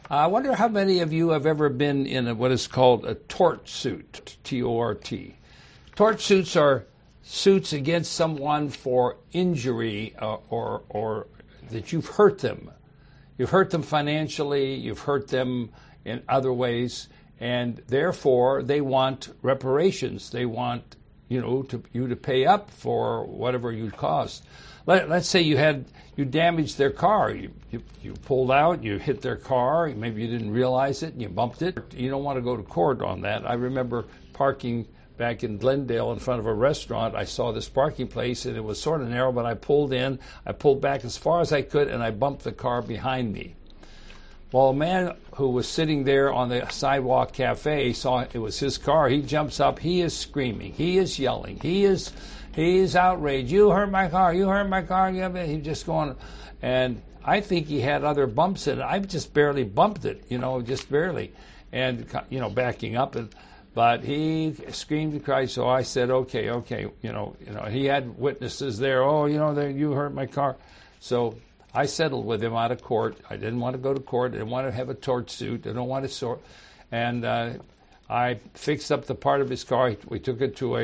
I wonder how many of you have ever been in what is called a tort suit, T-O-R-T. Tort suits are suits against someone for injury or that you've hurt them. You've hurt them financially, you've hurt them in other ways, and therefore they want reparations. They want you to pay up for whatever you caused. Let's say you damaged their car. You pulled out, you hit their car, maybe you didn't realize it, and you bumped it. You don't want to go to court on that. I remember parking back in Glendale in front of a restaurant. I saw this parking place, and it was sort of narrow, but I pulled back as far as I could, and I bumped the car behind me. Well, a man who was sitting there on the sidewalk cafe saw it was his car. He jumps up. He is screaming. He is yelling. He is outraged. You hurt my car. You hurt my car. He's just going. And I think he had other bumps in it. I just barely bumped it, just barely. And, backing up. But he screamed and cried. So I said, okay. He had witnesses there. Oh, you hurt my car. So I settled with him out of court. I didn't want to go to court. I didn't want to have a tort suit. I don't want to sort. And I fixed up the part of his car. We took it to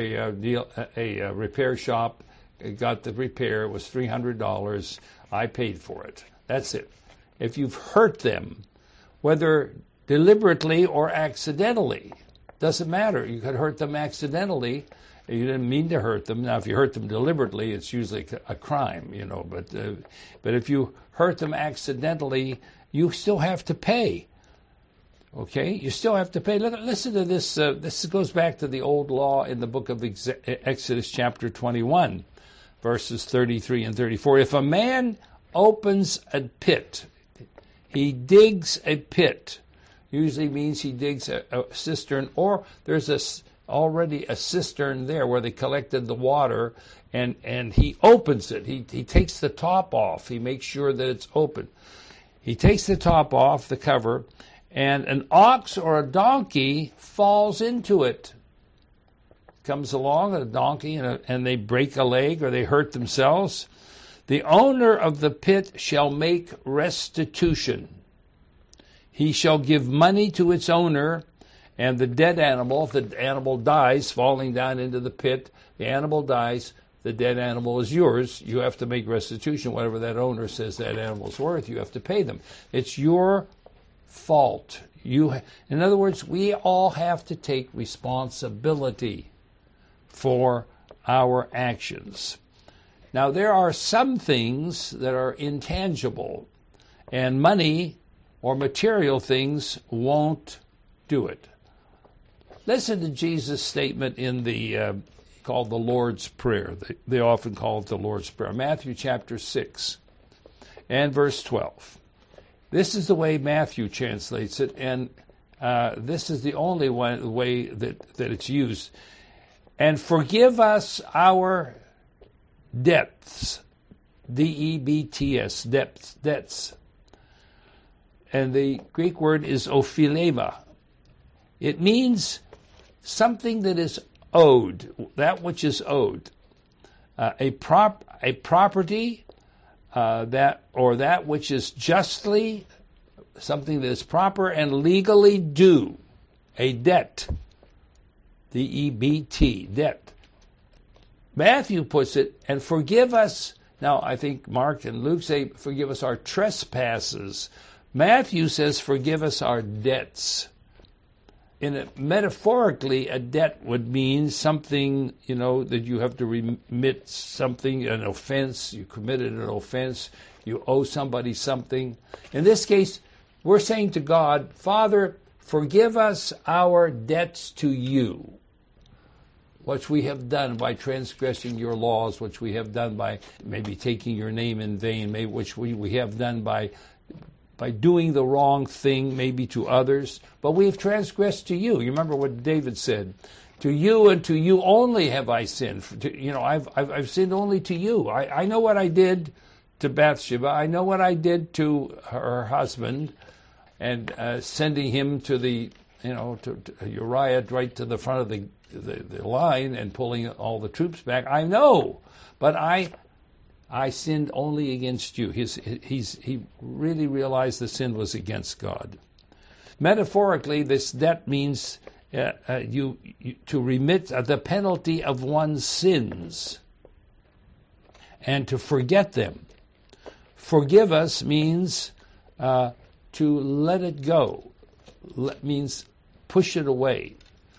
a repair shop. It got the repair. It was $300. I paid for it. That's it. If you've hurt them, whether deliberately or accidentally, doesn't matter. You could hurt them accidentally. You didn't mean to hurt them. Now, if you hurt them deliberately, it's usually a crime, But if you hurt them accidentally, you still have to pay. Okay? You still have to pay. Listen to this. This goes back to the old law in the book of Exodus chapter 21, verses 33 and 34. If a man opens a pit, he digs a pit, usually means he digs a cistern, or there's already a cistern there where they collected the water, and he opens it. He takes the top off. He makes sure that it's open. He takes the top off, the cover, and an ox or a donkey falls into it. Comes along, a donkey, and they break a leg or they hurt themselves. The owner of the pit shall make restitution. He shall give money to its owner, and the dead animal, if the animal dies falling down into the pit, the animal dies, the dead animal is yours. You have to make restitution. Whatever that owner says that animal's worth, you have to pay them. It's your fault. In other words, we all have to take responsibility for our actions. Now, there are some things that are intangible, and money or material things won't do it. Listen to Jesus' statement in called the Lord's Prayer. They often call it the Lord's Prayer. Matthew chapter 6 and verse 12. This is the way Matthew translates it, and this is the only way that it's used. And forgive us our debts, D-E-B-T-S, debts. And the Greek word is ophilema. It means something that is owed, that which is owed. A property that which is justly, something that is proper and legally due. A debt. D-E-B-T, debt. Matthew puts it, and forgive us. Now, I think Mark and Luke say, forgive us our trespasses. Matthew says, forgive us our debts. Metaphorically, a debt would mean something, that you have to remit something, an offense. You committed an offense. You owe somebody something. In this case, we're saying to God, Father, forgive us our debts to you, which we have done by transgressing your laws, which we have done by maybe taking your name in vain, which we have done by doing the wrong thing, maybe to others, but we have transgressed to you. You remember what David said, to you and to you only have I sinned. I've sinned only to you. I know what I did to Bathsheba. I know what I did to her husband, and sending him to to Uriah right to the front of the line and pulling all the troops back. I know, but I sinned only against you. He really realized the sin was against God. Metaphorically, this debt means to remit the penalty of one's sins and to forget them. Forgive us means to let it go. Means push it away.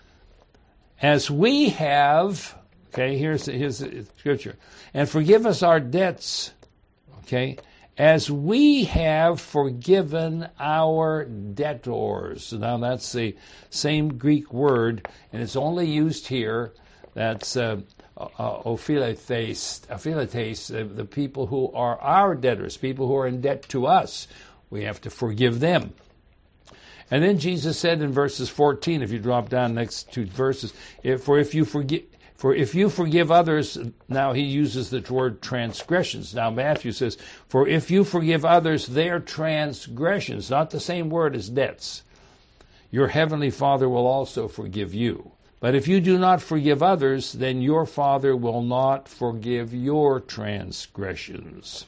As we have, okay, here's the scripture. And forgive us our debts, okay, as we have forgiven our debtors. Now that's the same Greek word, and it's only used here. That's ophiletes, the people who are our debtors, people who are in debt to us. We have to forgive them. And then Jesus said in verses 14, if you drop down next two verses, for if you forgive others, now he uses the word transgressions. Now Matthew says, for if you forgive others their transgressions, not the same word as debts, your heavenly Father will also forgive you. But if you do not forgive others, then your Father will not forgive your transgressions.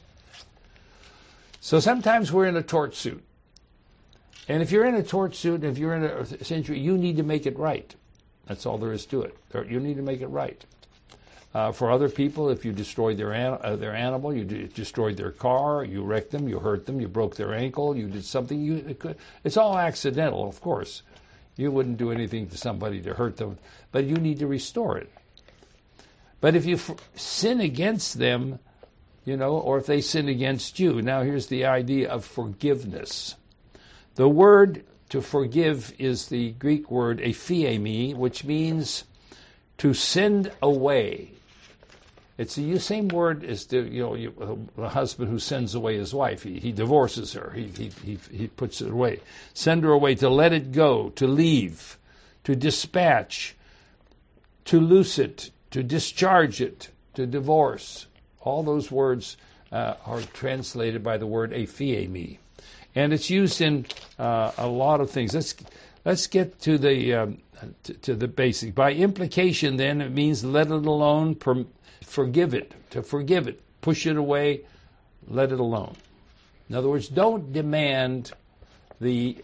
So sometimes we're in a tort suit. And if you're in a tort suit, and if you're in a century, you need to make it right. That's all there is to it. You need to make it right. For other people, if you destroyed their animal, you destroyed their car, you wrecked them, you hurt them, you broke their ankle, you did something. It's all accidental, of course. You wouldn't do anything to somebody to hurt them, but you need to restore it. But if you sin against them, or if they sin against you, now here's the idea of forgiveness. The word to forgive is the Greek word aphiemi, which means to send away. It's the same word as the husband who sends away his wife. He divorces her. He puts it away. Send her away, to let it go, to leave, to dispatch, to loose it, to discharge it, to divorce. All those words are translated by the word aphiemi. And it's used in a lot of things. Let's get to the basic. By implication, then, it means let it alone, forgive it, to forgive it, push it away, let it alone. In other words, don't demand the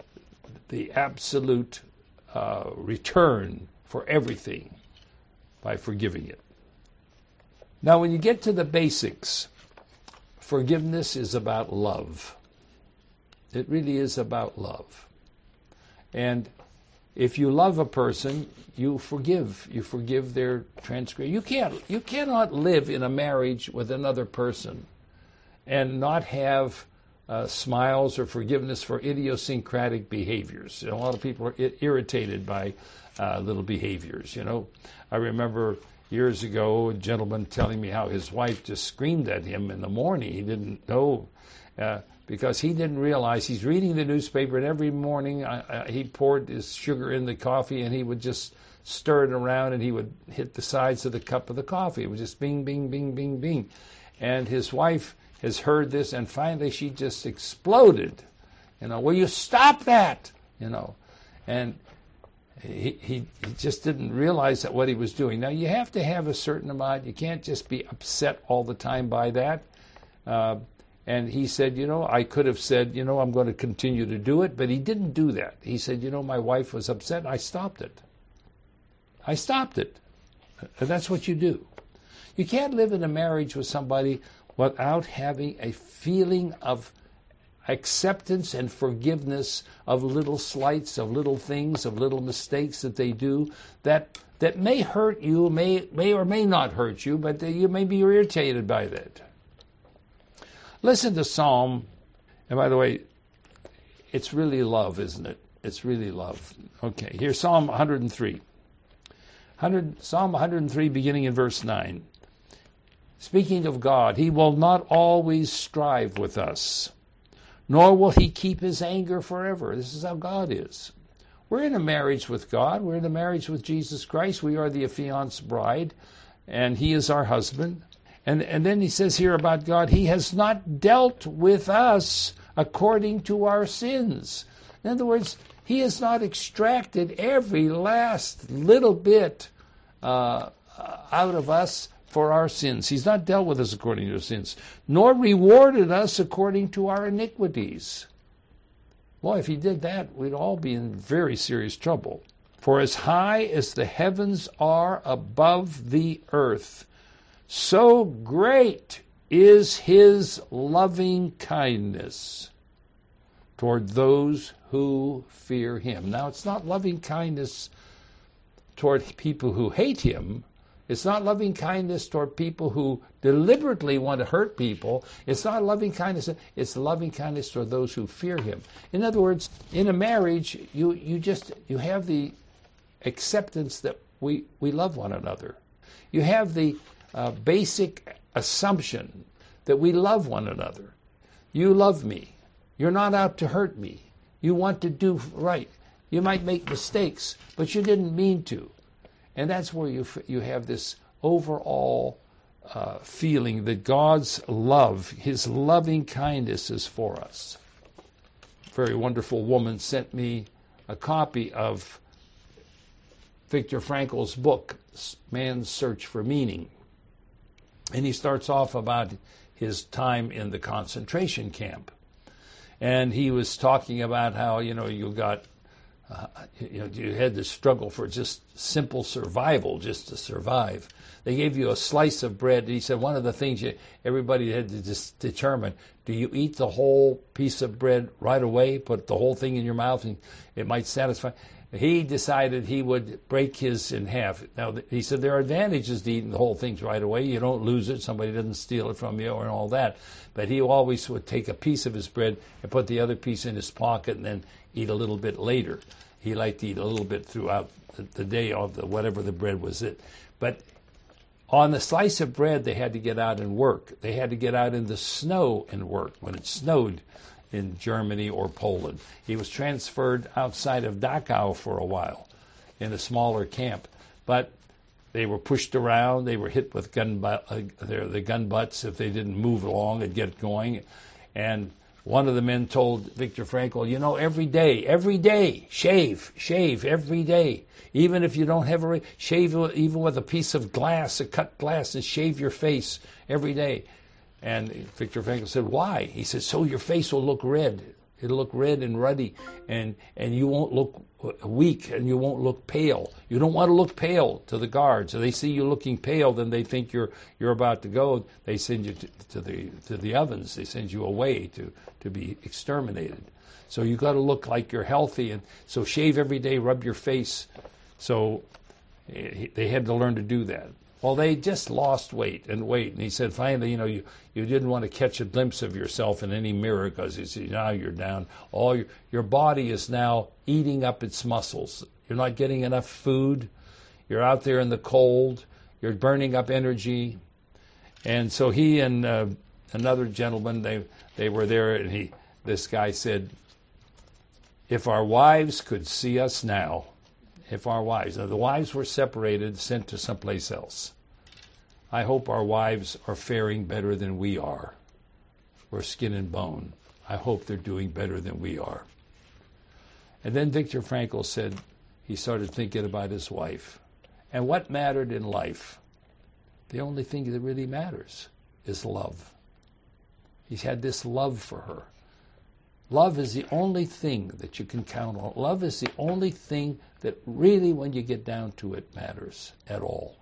absolute return for everything by forgiving it. Now, when you get to the basics, forgiveness is about love. It really is about love. And if you love a person, you forgive. You forgive their transgression. You cannot live in a marriage with another person and not have smiles or forgiveness for idiosyncratic behaviors. A lot of people are irritated by little behaviors. I remember years ago a gentleman telling me how his wife just screamed at him in the morning. He didn't know. Because he didn't realize he's reading the newspaper, and every morning he poured his sugar in the coffee, and he would just stir it around, and he would hit the sides of the cup of the coffee. It was just bing, bing, bing, bing, bing. And his wife has heard this, and finally she just exploded. Will you stop that? And he just didn't realize that what he was doing. Now, you have to have a certain amount. You can't just be upset all the time by that. And he said, I could have said, I'm going to continue to do it, but he didn't do that. He said, my wife was upset, and I stopped it. And that's what you do. You can't live in a marriage with somebody without having a feeling of acceptance and forgiveness of little slights, of little things, of little mistakes that they do that may hurt you, may or may not hurt you, but you may be irritated by that. Listen to Psalm, and by the way, it's really love, isn't it? It's really love. Okay, here's Psalm 103. Psalm 103, beginning in verse 9. Speaking of God, he will not always strive with us, nor will he keep his anger forever. This is how God is. We're in a marriage with God. We're in a marriage with Jesus Christ. We are the affianced bride, and he is our husband. And then he says here about God, he has not dealt with us according to our sins. In other words, he has not extracted every last little bit out of us for our sins. He's not dealt with us according to our sins, nor rewarded us according to our iniquities. Boy, if he did that, we'd all be in very serious trouble. For as high as the heavens are above the earth, so great is his loving kindness toward those who fear him. Now, it's not loving kindness toward people who hate him. It's not loving kindness toward people who deliberately want to hurt people. It's not loving kindness. It's loving kindness toward those who fear him. In other words, in a marriage, you have the acceptance that we love one another. You have the basic assumption that we love one another. You love me. You're not out to hurt me. You want to do right. You might make mistakes, but you didn't mean to. And that's where you have this overall feeling that God's love, his loving kindness is for us. A very wonderful woman sent me a copy of Viktor Frankl's book, Man's Search for Meaning. And he starts off about his time in the concentration camp. And he was talking about how, you got you had to struggle for just simple survival, just to survive. They gave you a slice of bread. He said one of the things everybody had to just determine, do you eat the whole piece of bread right away, put the whole thing in your mouth, and it might satisfy? He decided he would break his in half. Now, he said there are advantages to eating the whole thing right away. You don't lose it. Somebody doesn't steal it from you or all that. But he always would take a piece of his bread and put the other piece in his pocket and then eat a little bit later. He liked to eat a little bit throughout the day of whatever the bread was it. But on the slice of bread, they had to get out and work. They had to get out in the snow and work when it snowed in Germany or Poland. He was transferred outside of Dachau for a while in a smaller camp. But they were pushed around. They were hit with the gun butts if they didn't move along and get going. And one of the men told Viktor Frankl, every day, shave every day. Even if you don't have shave even with a piece of glass, a cut glass, and shave your face every day. And Viktor Frankl said, why? He said, so your face will look red. It'll look red and ruddy, and you won't look weak, and you won't look pale. You don't want to look pale to the guards. If they see you looking pale, then they think you're about to go. They send you to the ovens. They send you away to be exterminated. So you got to look like you're healthy, and so shave every day, rub your face. So they had to learn to do that. Well, they just lost weight. And he said, finally, you didn't want to catch a glimpse of yourself in any mirror because he said, now you're down. All your body is now eating up its muscles. You're not getting enough food. You're out there in the cold. You're burning up energy. And so he and another gentleman, they were there, and this guy said, if our wives could see us now, now the wives were separated, sent to someplace else. I hope our wives are faring better than we are. We're skin and bone. I hope they're doing better than we are. And then Viktor Frankl said he started thinking about his wife. And what mattered in life? The only thing that really matters is love. He's had this love for her. Love is the only thing that you can count on. Love is the only thing that really, when you get down to it, matters at all.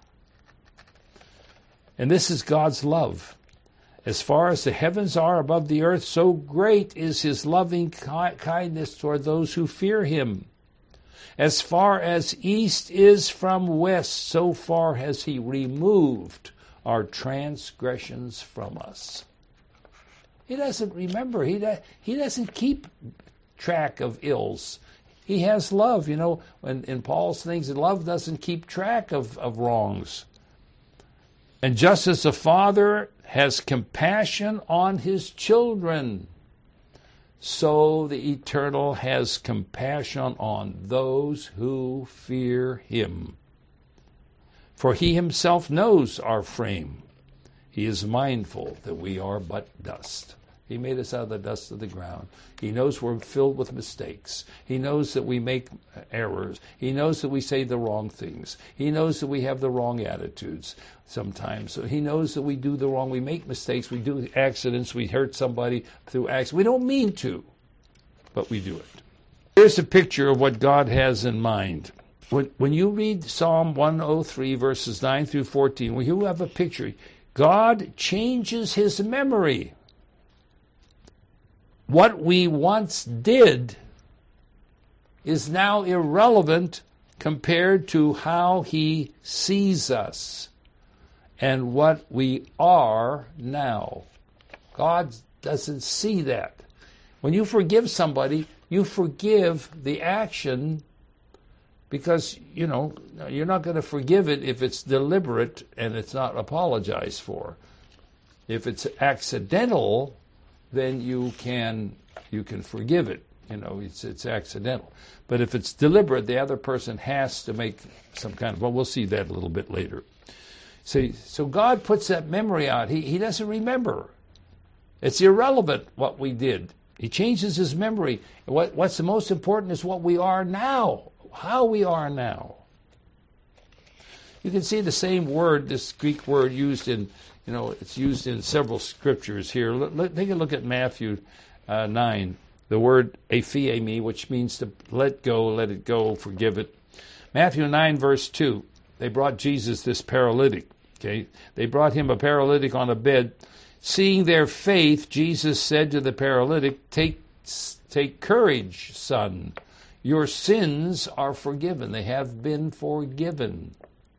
And this is God's love. As far as the heavens are above the earth, so great is his loving kindness toward those who fear him. As far as east is from west, so far has he removed our transgressions from us. He doesn't remember. He doesn't keep track of ills. He has love. When in Paul's things, love doesn't keep track of wrongs. And just as the Father has compassion on his children, so the Eternal has compassion on those who fear him. For he himself knows our frame. He is mindful that we are but dust. He made us out of the dust of the ground. He knows we're filled with mistakes. He knows that we make errors. He knows that we say the wrong things. He knows that we have the wrong attitudes sometimes. So he knows that we do the wrong. We make mistakes. We do accidents. We hurt somebody through accidents. We don't mean to. but we do it. Here's a picture of what God has in mind. When you read Psalm 103, verses 9 through 14, when you have a picture, God changes his memory. What we once did is now irrelevant compared to how he sees us and what we are now. God doesn't see that. When you forgive somebody, you forgive the action because, you're not going to forgive it if it's deliberate and it's not apologized for. If it's accidental, then you can forgive it. It's accidental. But if it's deliberate, the other person has to make some kind of, we'll see that a little bit later. So God puts that memory out. He doesn't remember. It's irrelevant what we did. He changes his memory. What's the most important is what we are now, how we are now. You can see the same word, this Greek word used in, it's used in several scriptures here. Take a look at Matthew 9. The word aphiemi, which means to let go, let it go, forgive it. Matthew 9, verse 2. They brought Jesus this paralytic. Okay, they brought him a paralytic on a bed. Seeing their faith, Jesus said to the paralytic, Take courage, son. Your sins are forgiven. They have been forgiven.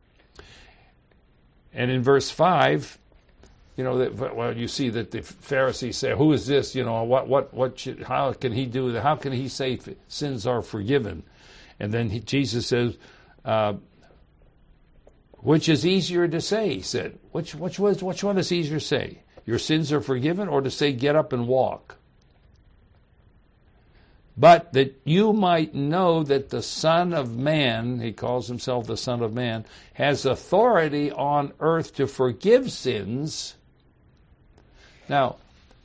And in verse 5, you see that the Pharisees say, "Who is this? How can he do that? How can he say sins are forgiven?" And then Jesus says, "Which is easier to say?" He said, "Which one is easier to say? Your sins are forgiven, or to say, get up and walk? But that you might know that the Son of Man," he calls himself the Son of Man, "has authority on earth to forgive sins." Now,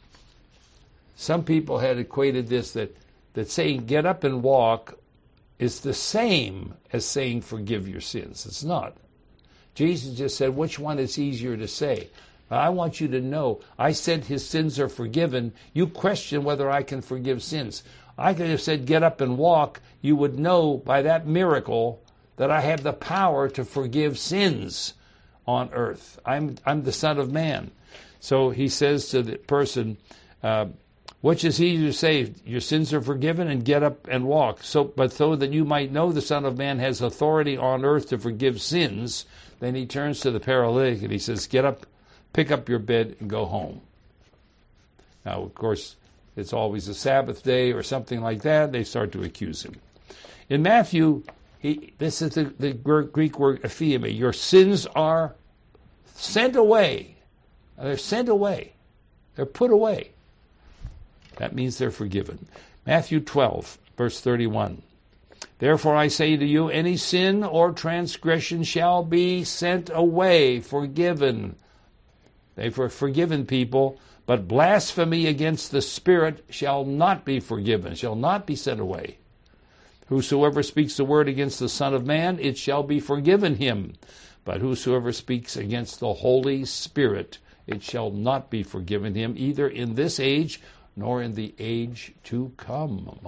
some people had equated this that saying get up and walk is the same as saying forgive your sins. It's not. Jesus just said, which one is easier to say? I want you to know, I said his sins are forgiven. You question whether I can forgive sins. I could have said get up and walk. You would know by that miracle that I have the power to forgive sins on earth. I'm the Son of Man. So he says to the person, which is easier to say, your sins are forgiven, and get up and walk. But so that you might know the Son of Man has authority on earth to forgive sins. Then he turns to the paralytic and he says, get up, pick up your bed and go home. Now, of course, it's always a Sabbath day or something like that. They start to accuse him. In Matthew, this is the Greek word aphiemi. Your sins are sent away. They're sent away. They're put away. That means they're forgiven. Matthew 12, verse 31. Therefore I say to you, any sin or transgression shall be sent away, forgiven. They were forgiven people, but blasphemy against the Spirit shall not be forgiven, shall not be sent away. Whosoever speaks the word against the Son of Man, it shall be forgiven him. But whosoever speaks against the Holy Spirit, it shall not be forgiven him, either in this age nor in the age to come.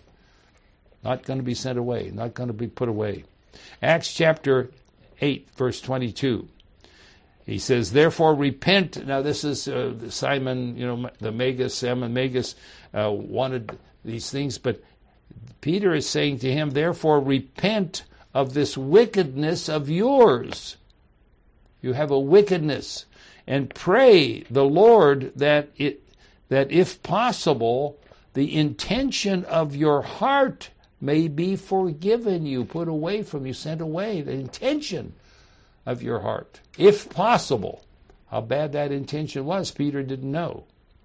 Not going to be sent away, not going to be put away. Acts chapter 8, verse 22. He says, therefore repent. Now this is Simon Magus wanted these things, but Peter is saying to him, therefore repent of this wickedness of yours. You have a wickedness. And pray the Lord that if possible, the intention of your heart may be forgiven you, put away from you, sent away, the intention of your heart, if possible. How bad that intention was, Peter didn't know.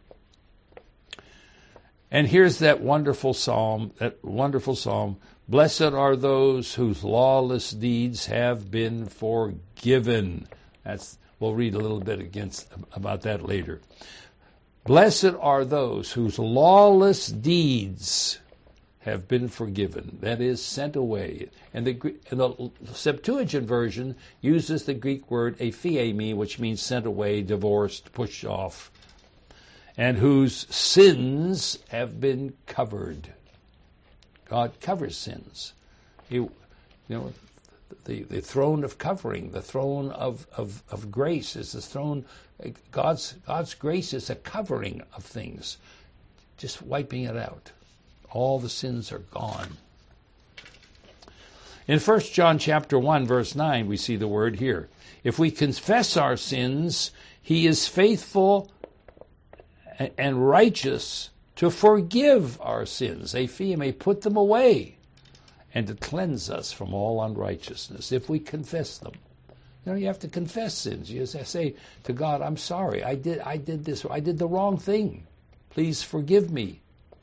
And here's that wonderful psalm. Blessed are those whose lawless deeds have been forgiven. We'll read a little bit about that later. Blessed are those whose lawless deeds have been forgiven, that is, sent away. And the Septuagint version uses the Greek word aphiemi, which means sent away, divorced, pushed off, and whose sins have been covered. God covers sins. The throne of covering, the throne of grace is the throne. God's grace is a covering of things, just wiping it out. All the sins are gone. In 1 John chapter 1, verse 9, we see the word here. If we confess our sins, he is faithful and righteous to forgive our sins. Epheme, put them away, and to cleanse us from all unrighteousness, if we confess them. You have to confess sins. You say to God, I'm sorry, I did this, I did the wrong thing. Please forgive me.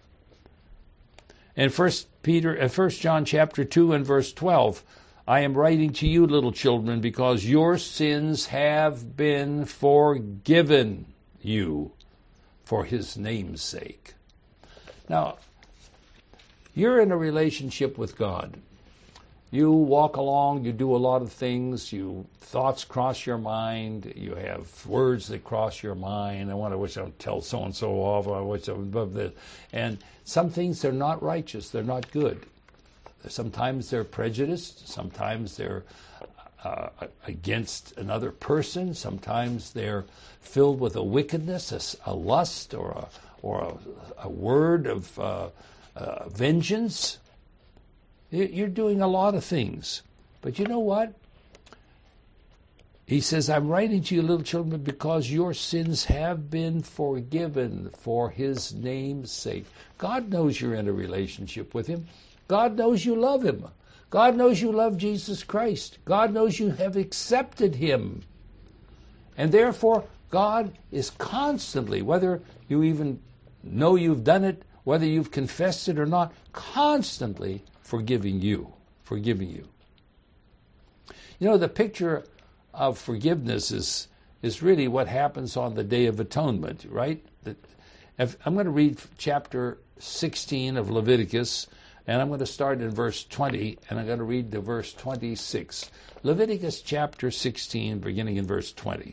In 1 John chapter 2 and verse 12, I am writing to you, little children, because your sins have been forgiven you for his name's sake. Now, you're in a relationship with God. You walk along, you do a lot of things, thoughts cross your mind, you have words that cross your mind. I wish I would tell so-and-so off, I wish I would above this. And some things are not righteous, they're not good. Sometimes they're prejudiced, sometimes they're against another person, sometimes they're filled with a wickedness, a lust, or a word of vengeance. You're doing a lot of things. But you know what? He says, I'm writing to you, little children, because your sins have been forgiven for his name's sake. God knows you're in a relationship with him. God knows you love him. God knows you love Jesus Christ. God knows you have accepted him. And therefore, God is constantly, whether you even know you've done it, whether you've confessed it or not, constantly forgiving you. The picture of forgiveness is really what happens on the Day of Atonement, right? I'm going to read chapter 16 of Leviticus, and I'm going to start in verse 20, and I'm going to read to verse 26. Leviticus chapter 16, beginning in verse 20.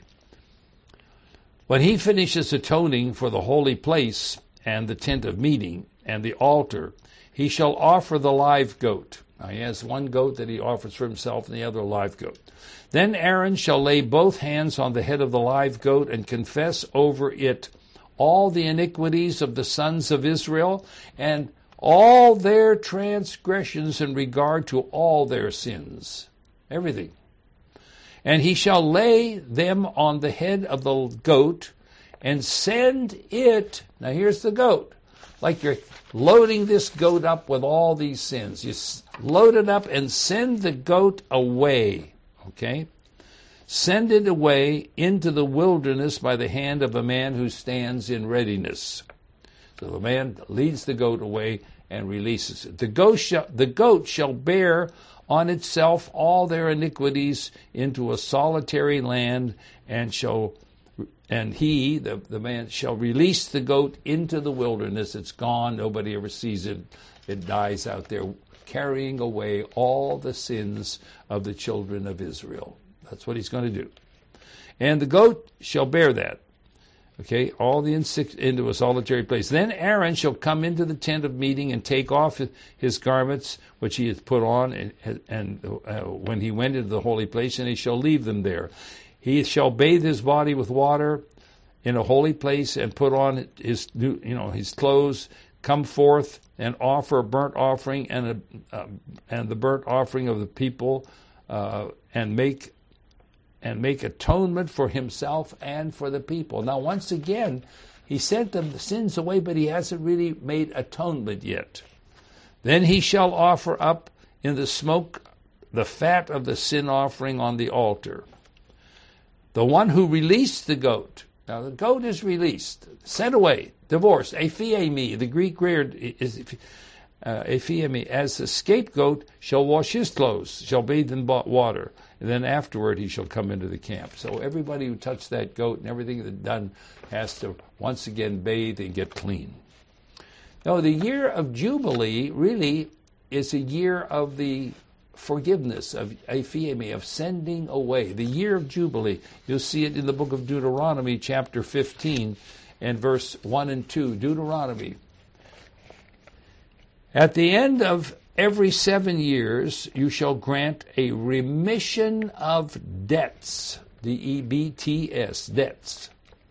When he finishes atoning for the holy place and the tent of meeting and the altar, he shall offer the live goat. Now he has one goat that he offers for himself and the other a live goat. Then Aaron shall lay both hands on the head of the live goat and confess over it all the iniquities of the sons of Israel and all their transgressions in regard to all their sins. Everything. And he shall lay them on the head of the goat and send it. Now here's the goat. Like you're loading this goat up with all these sins. You load it up and send the goat away. Okay? Send it away into the wilderness by the hand of a man who stands in readiness. So the man leads the goat away and releases it. The goat shall bear on itself all their iniquities into a solitary land, and he, the man, shall release the goat into the wilderness. It's gone. Nobody ever sees it. It dies out there, carrying away all the sins of the children of Israel. That's what he's going to do. And the goat shall bear that. Okay, all the into a solitary place. Then Aaron shall come into the tent of meeting and take off his garments, which he hath put on, and when he went into the holy place, and he shall leave them there. He shall bathe his body with water in a holy place and put on his his clothes, come forth and offer a burnt offering and the burnt offering of the people, and make atonement for himself and for the people. Now, once again, he sent the sins away, but he hasn't really made atonement yet. Then he shall offer up in the smoke the fat of the sin offering on the altar. The one who released the goat. Now, the goat is released, sent away, divorced. Epheme, the Greek word is Epheme, as the scapegoat shall wash his clothes, shall bathe in water, and then afterward he shall come into the camp. So everybody who touched that goat and everything that's done has to once again bathe and get clean. Now, the year of Jubilee really is a year of the forgiveness, of Epheme, of sending away. The year of Jubilee. You'll see it in the book of Deuteronomy, chapter 15, and verse 1 and 2. Deuteronomy. At the end of every 7 years, you shall grant a remission of debts. D-E-B-T-S, debts.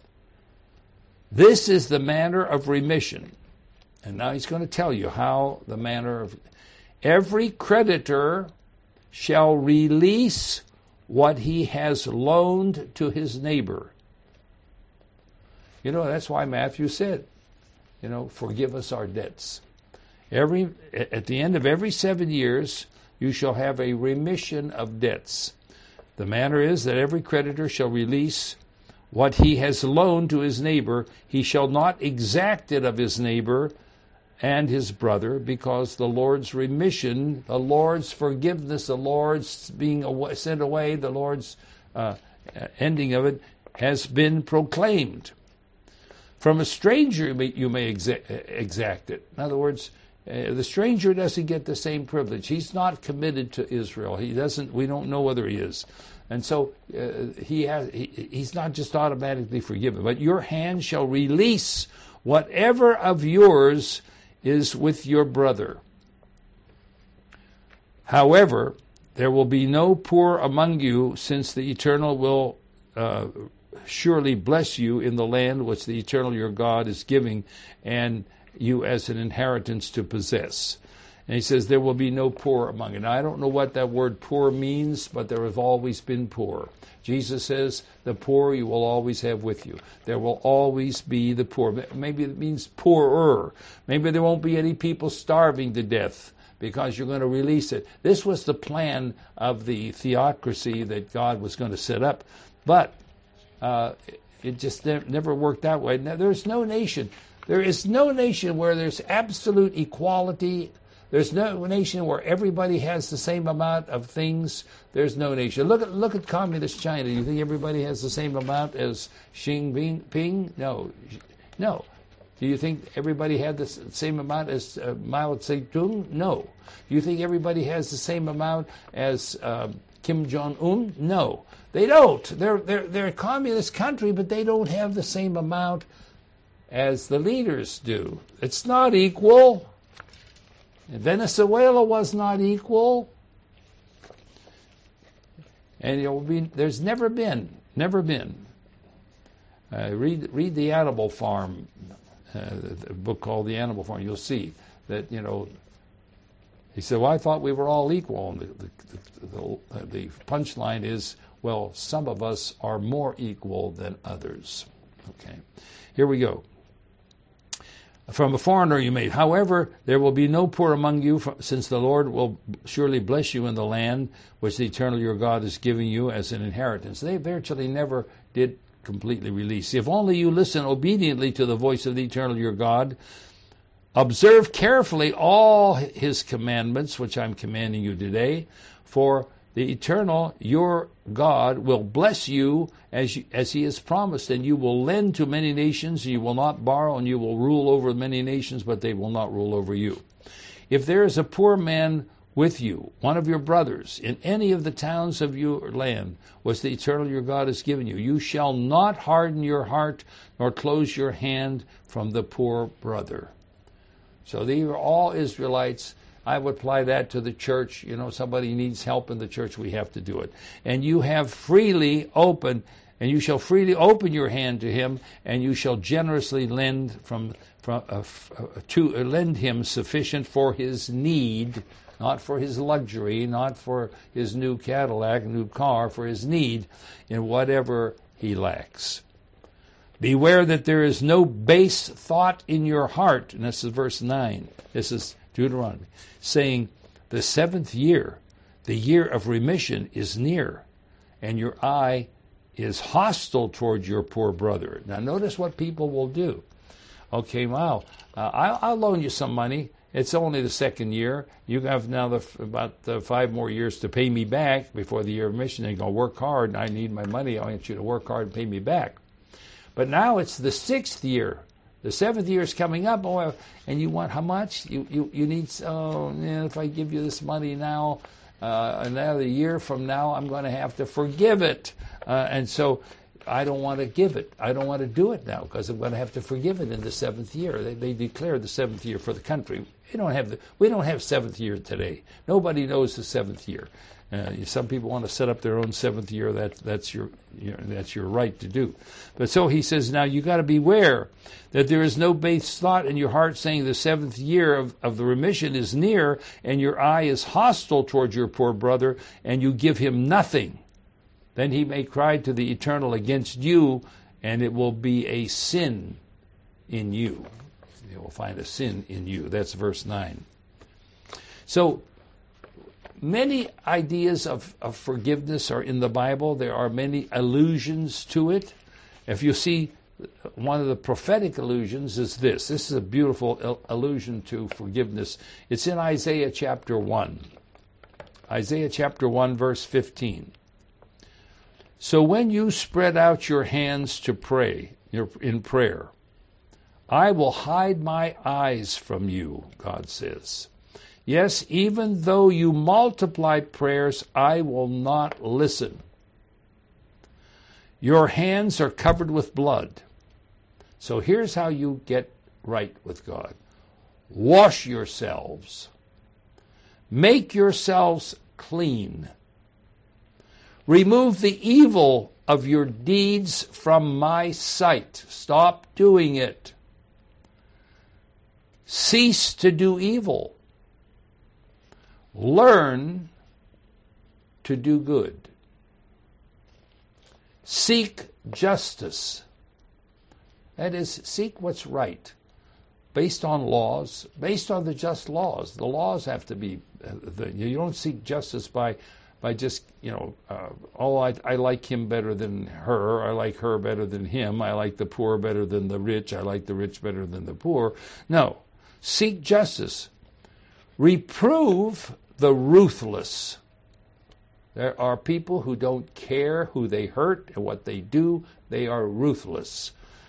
This is the manner of remission. And now he's going to tell you how the manner of... Every creditor shall release what he has loaned to his neighbor. You know, that's why Matthew said, forgive us our debts. At the end of every 7 years, you shall have a remission of debts. The manner is that every creditor shall release what he has loaned to his neighbor. He shall not exact it of his neighbor and his brother, because the Lord's remission, the Lord's forgiveness, the Lord's being sent away, the Lord's ending of it has been proclaimed. From a stranger you may exact it. In other words, the stranger doesn't get the same privilege. He's not committed to Israel. He doesn't. We don't know whether he is, and so he's not just automatically forgiven. But your hand shall release whatever of yours is with your brother. However, there will be no poor among you, since the Eternal will surely bless you in the land which the Eternal your God is giving, and you as an inheritance to possess. And he says there will be no poor among you. Now, I don't know what that word poor means, but there have always been poor. Jesus says the poor you will always have with you. There will always be the poor. Maybe it means poorer. Maybe there won't be any people starving to death because you're going to release it. This was the plan of the theocracy that God was going to set up. But it just never worked that way. Now, there's no nation. There is no nation where there's absolute equality. There's no nation where everybody has the same amount of things. There's no nation. Look at communist China. You think everybody has the same amount as Xi Jinping? No. Do you think everybody had the same amount as Mao Zedong? No. Do you think everybody has the same amount as Kim Jong-un? No. They don't. They're a communist country, but they don't have the same amount as the leaders do. It's not equal. Venezuela was not equal. And there's never been. Read The Animal Farm, the book called The Animal Farm. You'll see that, he said, well, I thought we were all equal. And the punchline is, well, some of us are more equal than others. Okay, here we go. From a foreigner you made. However, there will be no poor among you, since the Lord will surely bless you in the land which the Eternal your God is giving you as an inheritance. They virtually never did completely release. If only you listen obediently to the voice of the Eternal your God, observe carefully all his commandments, which I'm commanding you today, for the Eternal your God will bless you as he has promised, and you will lend to many nations, and you will not borrow, and you will rule over many nations, but they will not rule over you. If there is a poor man with you, one of your brothers, in any of the towns of your land, which the Eternal your God has given you, you shall not harden your heart, nor close your hand from the poor brother. So these are all Israelites. I would apply that to the church. Somebody needs help in the church, we have to do it. And you have freely opened, and you shall freely open your hand to him, and you shall generously lend lend him sufficient for his need, not for his luxury, not for his new Cadillac, new car, for his need in whatever he lacks. Beware that there is no base thought in your heart. And this is verse 9. This is Deuteronomy, saying, the 7th year, the year of remission, is near, and your eye is hostile toward your poor brother. Now notice what people will do. Okay, wow, I'll loan you some money. It's only the 2nd year. You have now about 5 more years to pay me back before the year of remission. They're going to work hard, and I need my money. I want you to work hard and pay me back. But now it's the 6th year. The 7th year is coming up, and you want how much? You need, if I give you this money now, another year from now, I'm going to have to forgive it. And so I don't want to give it. I don't want to do it now because I'm going to have to forgive it in the seventh year. They declared the seventh year for the country. We don't have seventh year today. Nobody knows the seventh year. Some people want to set up their own seventh year. That's your right to do. But so he says, now you got to beware that there is no base thought in your heart saying the seventh year of the remission is near, and your eye is hostile towards your poor brother, and you give him nothing. Then he may cry to the Eternal against you, and it will be a sin in you. He will find a sin in you. That's verse 9. So, many ideas of forgiveness are in the Bible. There are many allusions to it. If you see, one of the prophetic allusions is this. This is a beautiful allusion to forgiveness. It's in Isaiah chapter 1. Isaiah chapter 1, verse 15. So when you spread out your hands to pray, in prayer, I will hide my eyes from you, God says. Yes, even though you multiply prayers, I will not listen. Your hands are covered with blood. So here's how you get right with God. Wash yourselves. Make yourselves clean. Remove the evil of your deeds from my sight. Stop doing it. Cease to do evil. Learn to do good. Seek justice. That is, seek what's right, based on laws, based on the just laws. The laws have to be, you don't seek justice by just, I like him better than her, I like her better than him, I like the poor better than the rich, I like the rich better than the poor. No, seek justice. Reprove the ruthless. There are people who don't care who they hurt and what they do. They are ruthless.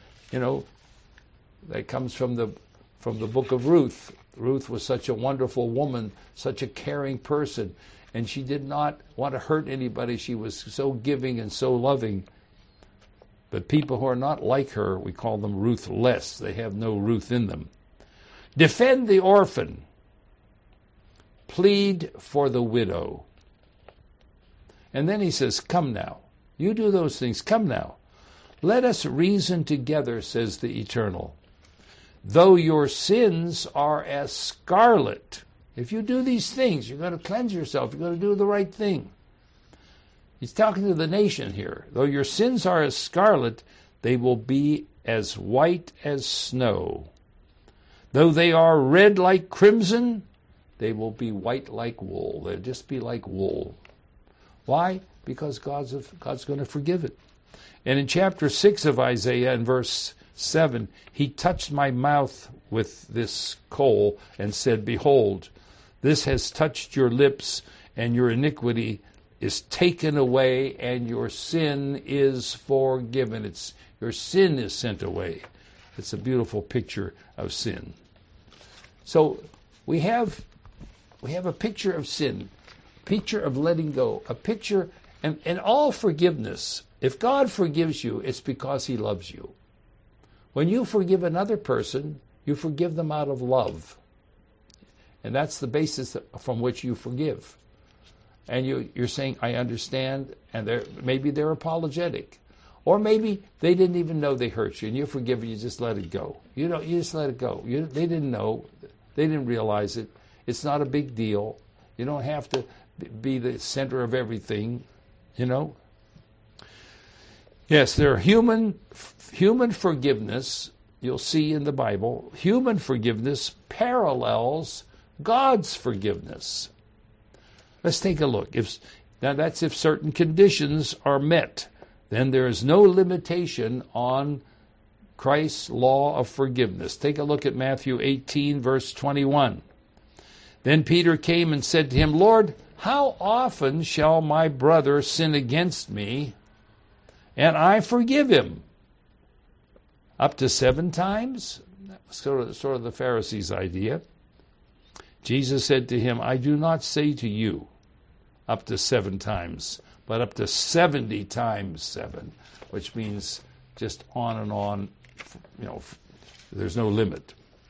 That comes from the book of Ruth. Ruth was such a wonderful woman, such a caring person, and she did not want to hurt anybody. She was so giving and so loving. But people who are not like her, we call them ruthless. They have no Ruth in them. Defend the orphan. Plead for the widow. And then he says, come now. You do those things. Come now. Let us reason together, says the Eternal. Though your sins are as scarlet, if you do these things, you're going to cleanse yourself. You're going to do the right thing. He's talking to the nation here. Though your sins are as scarlet, they will be as white as snow. Though they are red like crimson, they will be white like wool. They'll just be like wool. Why? Because God's going to forgive it. And in chapter 6 of Isaiah, in verse 7, he touched my mouth with this coal and said, behold, this has touched your lips, and your iniquity is taken away, and your sin is forgiven. Your sin is sent away. It's a beautiful picture of sin. So we have a picture of sin, picture of letting go, a picture, and all forgiveness. If God forgives you, it's because he loves you. When you forgive another person, you forgive them out of love. And that's the basis from which you forgive. And you're saying, I understand, and maybe they're apologetic. Or maybe they didn't even know they hurt you, and you forgive it, you just let it go. You just let it go. They didn't know. They didn't realize it. It's not a big deal. You don't have to be the center of everything, Yes, there are human forgiveness. You'll see in the Bible, human forgiveness parallels God's forgiveness. Let's take a look. Now that's if certain conditions are met. Then there is no limitation on Christ's law of forgiveness. Take a look at Matthew 18, verse 21. Then Peter came and said to him, Lord, how often shall my brother sin against me, and I forgive him? Up to 7 times? That was sort of the Pharisees' idea. Jesus said to him, I do not say to you up to 7 times, but up to 70 times 7, which means just on and on, there's no limit.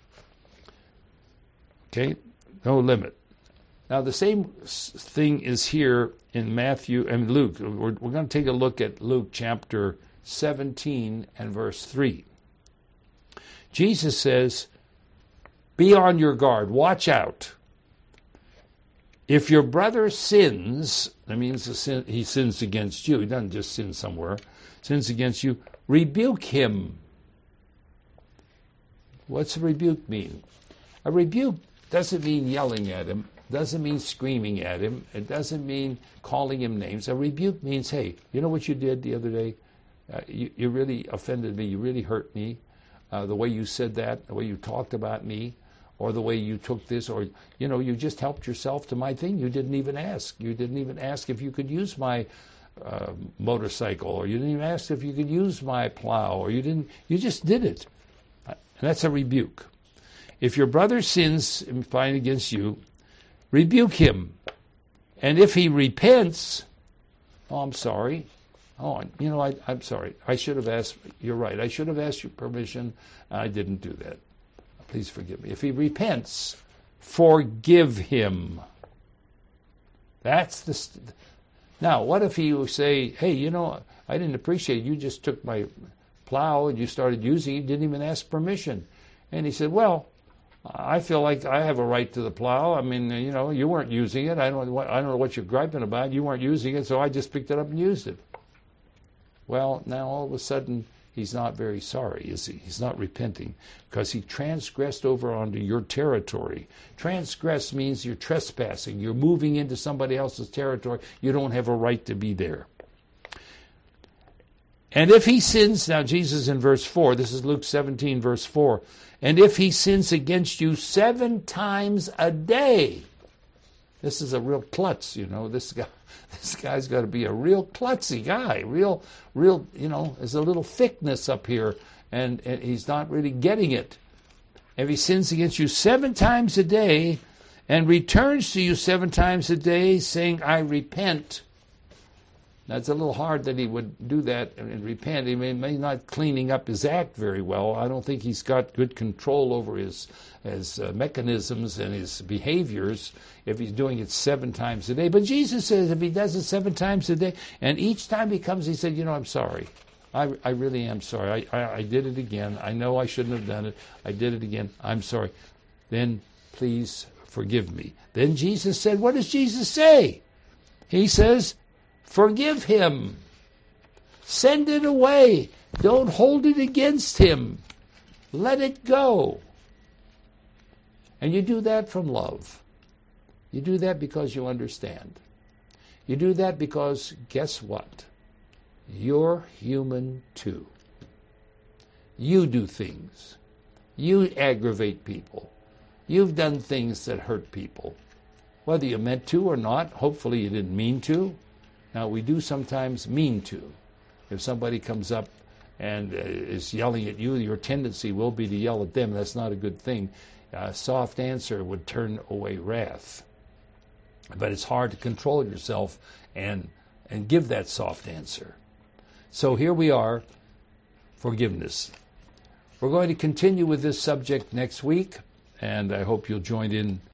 Okay? No limit. Now, the same thing is here in Matthew and Luke. We're going to take a look at Luke chapter 17 and verse 3. Jesus says, be on your guard. Watch out. If your brother sins, that means he sins against you. He doesn't just sin somewhere. Sins against you. Rebuke him. What's a rebuke mean? A rebuke doesn't mean yelling at him. Doesn't mean screaming at him. It doesn't mean calling him names. A rebuke means, hey, you know what you did the other day? You really offended me. You really hurt me. The way you said that, the way you talked about me, or the way you took this, or, you just helped yourself to my thing. You didn't even ask. You didn't even ask if you could use my motorcycle, or you didn't even ask if you could use my plow, or you just did it. And that's a rebuke. If your brother sins implying against you, rebuke him. And if he repents, I'm sorry. I'm sorry. I should have asked, you're right. I should have asked your permission. I didn't do that. Please forgive me. If he repents, forgive him. Now, what if you say, hey, I didn't appreciate it. You just took my plow and you started using it. You didn't even ask permission. And he said, well, I feel like I have a right to the plow. I mean, you weren't using it. I don't know what you're griping about. You weren't using it, so I just picked it up and used it. Well, now all of a sudden, he's not very sorry, is he? He's not repenting because he transgressed over onto your territory. Transgress means you're trespassing. You're moving into somebody else's territory. You don't have a right to be there. And if he sins, now Jesus in verse 4, this is Luke 17, verse 4, and if he sins against you 7 times a day, this is a real klutz, this guy's got to be a real klutzy guy, real, there's a little thickness up here, and he's not really getting it. If he sins against you 7 times a day, and returns to you 7 times a day, saying, I repent. Now, it's a little hard that he would do that and repent. He may not cleaning up his act very well. I don't think he's got good control over his mechanisms and his behaviors if he's doing it 7 times a day. But Jesus says if he does it 7 times a day, and each time he comes, he said, I'm sorry. I really am sorry. I did it again. I know I shouldn't have done it. I did it again. I'm sorry. Then please forgive me. Then Jesus said, what does Jesus say? He says, forgive him. Send it away. Don't hold it against him. Let it go. And you do that from love. You do that because you understand. You do that because, guess what? You're human too. You do things. You aggravate people. You've done things that hurt people. Whether you meant to or not, hopefully you didn't mean to. Now, we do sometimes mean to. If somebody comes up and is yelling at you, your tendency will be to yell at them. That's not a good thing. A soft answer would turn away wrath. But it's hard to control yourself and give that soft answer. So here we are, forgiveness. We're going to continue with this subject next week, and I hope you'll join in